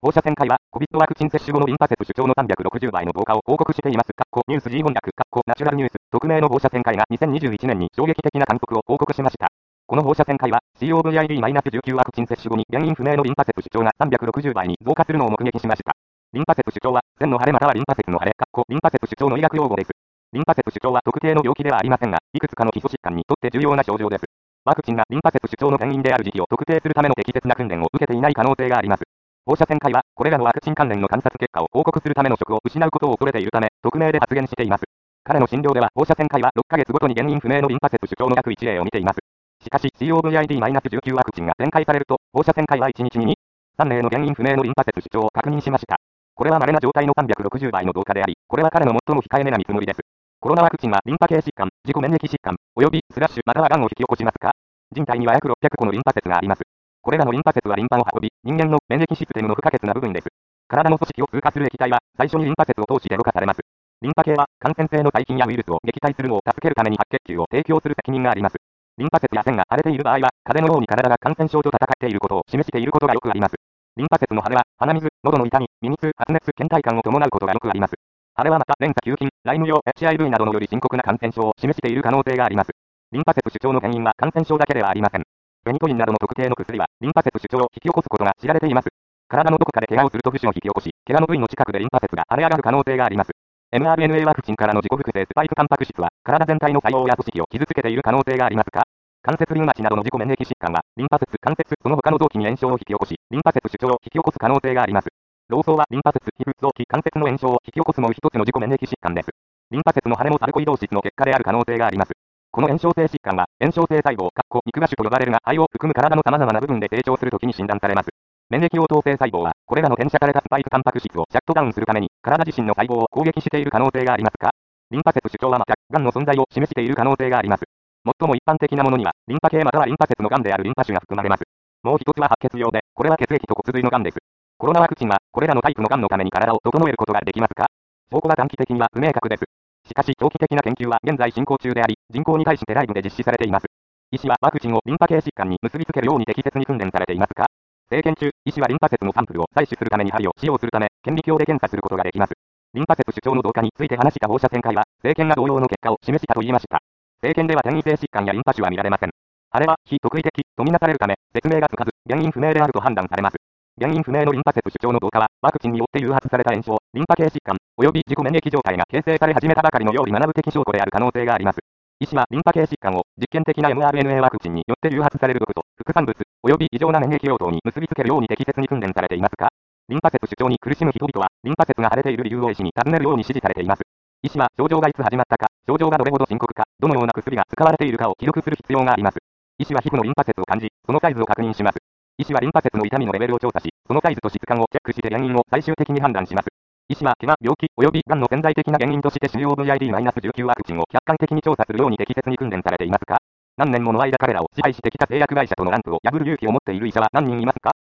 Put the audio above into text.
放射線科医は、COVID ワクチン接種後のリンパ節主張の360倍の増加を報告しています。ニュース G 翻訳、ナチュラルニュース、匿名の放射線科医が2021年に衝撃的な観測を報告しました。この放射線科医は、COVID-19 ワクチン接種後に原因不明のリンパ節主張が360倍に増加するのを目撃しました。リンパ節主張は、線の腫れまたはリンパ節の腫れ、リンパ節主張の医学用語です。リンパ節主張は特定の病気ではありませんが、いくつかの基礎疾患にとって重要な症状です。ワクチンがリンパ節主張の原因である時期を特定するための適切な訓練を受けていない可能性があります。放射線科医は、これらのワクチン関連の観察結果を報告するための職を失うことを恐れているため、匿名で発言しています。彼の診療では、放射線科医は6ヶ月ごとに原因不明のリンパ節主張の約1例を見ています。しかし、COVID-19 ワクチンが展開されると、放射線科医は1日に3例の原因不明のリンパ節主張を確認しました。これは稀な状態の360倍の増加であり、これは彼の最も控えめな見積もりです。コロナワクチンはリンパ系疾患、自己免疫疾患、及びスラッシュまたは癌を引き起こしますか？人体には約600個のリンパ節があります。これらのリンパ節はリンパを運び、人間の免疫システムの不可欠な部分です。体の組織を通過する液体は、最初にリンパ節を通してろ過されます。リンパ系は、感染性の細菌やウイルスを撃退するのを助けるために白血球を提供する責任があります。リンパ節や線が腫れている場合は、風邪のように体が感染症と戦っていることを示していることがよくあります。リンパ節の腫れは、鼻水、喉の痛み、耳痛、発熱、倦怠感を伴うことがよくあります。腫れはまた、連鎖球菌、ライム病、HIV などのより深刻な感染症を示している可能性があります。リンパ節主張の原因は感染症だけではありません。ベニトリンなどの特定の薬は、リンパ節主張を引き起こすことが知られています。体のどこかで怪我をすると不死を引き起こし、怪我の部位の近くでリンパ節が腫れ上がる可能性があります。mRNA ワクチンからの自己複製スパイクタンパク質は、体全体の細胞や組織を傷つけている可能性がありますか？関節リウマチなどの自己免疫疾患は、リンパ節、関節、その他の臓器に炎症を引き起こし、リンパ節主張を引き起こす可能性があります。老僧はリンパ節、皮膚、臓器、関節の炎症を引き起こすもう一つの自己免疫疾患です。リンパ節の腫れもサルコイドーシスの結果である可能性があります。この炎症性疾患は、炎症性細胞、肉芽腫と呼ばれるが肺を含む体の様々な部分で成長するときに診断されます。免疫応答性細胞は、これらの転写されたスパイクタンパク質をシャットダウンするために、体自身の細胞を攻撃している可能性がありますか？リンパ節主張はまた、癌の存在を示している可能性があります。最も一般的なものには、リンパ系またはリンパ節の癌であるリンパ腫が含まれます。もう一つは白血病で、これは血液と骨髄の癌です。コロナワクチンは、これらのタイプの癌のために体を整えることができますか？証拠は短期的には不明確です。しかし長期的な研究は現在進行中であり、人口に対してライブで実施されています。医師はワクチンをリンパ系疾患に結びつけるように適切に訓練されていますか？生検中、医師はリンパ節のサンプルを採取するために針を使用するため、顕微鏡で検査することができます。リンパ節主張の増加について話した放射線科医は、生検が同様の結果を示したと言いました。生検では転移性疾患やリンパ腫は見られません。あれは非特異的とみなされるため、説明がつかず、原因不明であると判断されます。原因不明のリンパ節主張の増加は、ワクチンによって誘発された炎症、リンパ系疾患、及び自己免疫状態が形成され始めたばかりのように学ぶ的証拠である可能性があります。医師はリンパ系疾患を実験的な mRNA ワクチンによって誘発される毒と副産物、及び異常な免疫応答に結びつけるように適切に訓練されていますか？リンパ節主張に苦しむ人々は、リンパ節が腫れている理由を医師に尋ねるように指示されています。医師は症状がいつ始まったか、症状がどれほど深刻か、どのような薬が使われているかを記録する必要があります。医師は皮膚のリンパ節を感じ、そのサイズを確認します。医師はリンパ節の痛みのレベルを調査し、そのサイズと質感をチェックして原因を最終的に判断します。医師は怪我、病気、及び癌の潜在的な原因としてCOVID-19 ワクチンを客観的に調査するように適切に訓練されていますか？何年もの間彼らを支配してきた製薬会社とのランプを破る勇気を持っている医者は何人いますか？